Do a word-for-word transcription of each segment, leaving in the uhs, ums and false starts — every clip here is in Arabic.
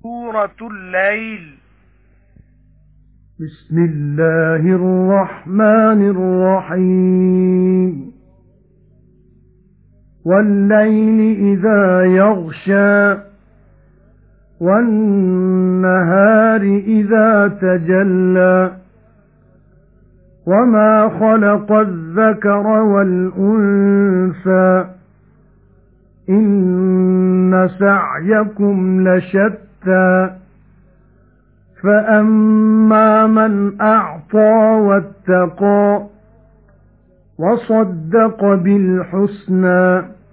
سورة الليل. بسم الله الرحمن الرحيم. والليل إذا يغشى والنهار إذا تجلى وما خلق الذكر والأنثى إن سعيكم لشتى فأما من أعطى واتقى وصدق بالحسنى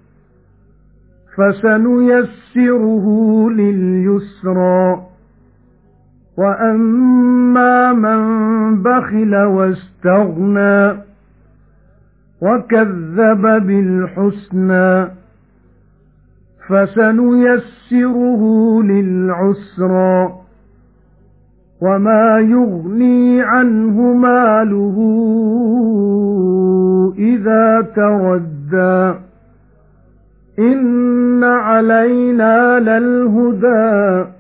فسنيسره لليسرى وأما من بخل واستغنى وكذب بالحسنى فسنيسره للعسرى وما يغني عنه ماله إذا تردى إن علينا للهدى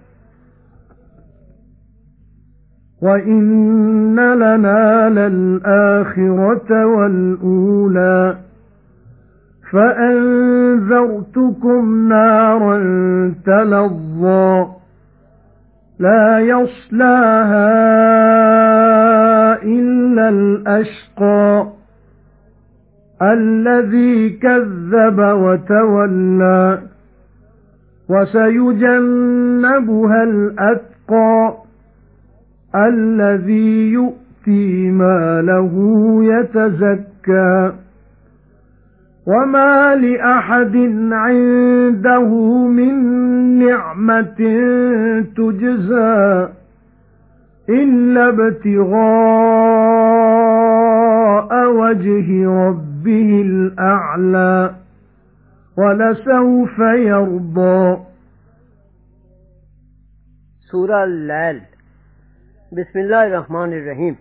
وإن لنا للآخرة والأولى فأنذرتكم نارا تلظى لا يصلاها إلا الأشقى الذي كذب وتولى وسيجنبها الأتقى الذي يؤتي ماله يتزكى وما لأحد عنده من نعمة تجزى إلا ابتغاء وجه ربه الأعلى ولسوف يرضى. سورہ اللیل. بسم اللہ الرحمن الرحیم.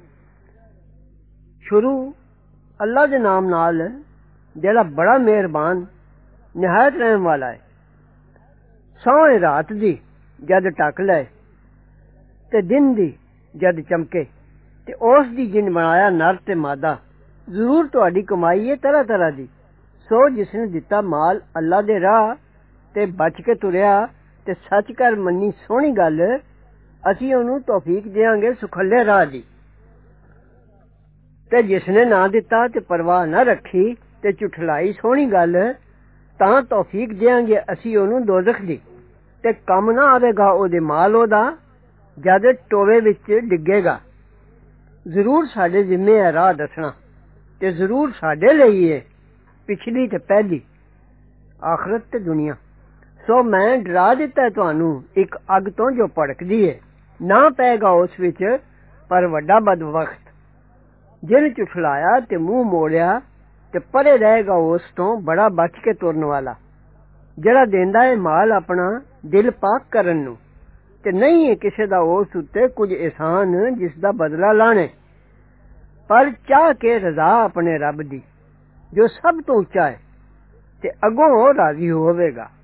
شروع اللہ دے نام نال جڑا بڑا مہربان نہایت رحم والا ہے. سوئے رات دی جد ٹک لے تے دن دی جد چمکے تے اس دی جن بنایا نر تے مادہ. ضرور تہاڈی کمائی ہے طرح طرح دی. سو جس نے دتا مال اللہ دے راہ تے بچ کے تریا تے سچ کر منی سونی گل اسی اونوں توفیق دیاں گے سکھلے راہ دی. تے جس نے نہ دتا تے پرواہ نہ رکھی تے چٹھلائی سونی گل تاں توفیق دیاں گے اسی اونوں دوزخ دی. تے کم نہ آوے گا او دے مال او دا جد ٹوے وچ ڈگے گا. ضرور ساڈے ذمے ہے راہ دسنا تے ضرور ساڈے لئی ہے پچھلی تے پہلی آخرت تے دنیا. سو میں ڈرا دیتا ہے تانوں ایک اگ تو جو پڑکدی ہے نہ پے گا اس وچ پر وڈا بدبخت جن چٹھلایا تے منہ موڑیا تے پرے رہے گا اس تو بڑا بچ کے ترن والا جڑا دیندا ہے مال اپنا دل پاک کرن نو تے نہیں ہے کسے دا اس اُتے کچھ احسان جس دا بدلہ لانے پر چاہ کے رضا اپنے رب دی جو سب تو اونچا ہے تے اگوں راضی ہووے گا.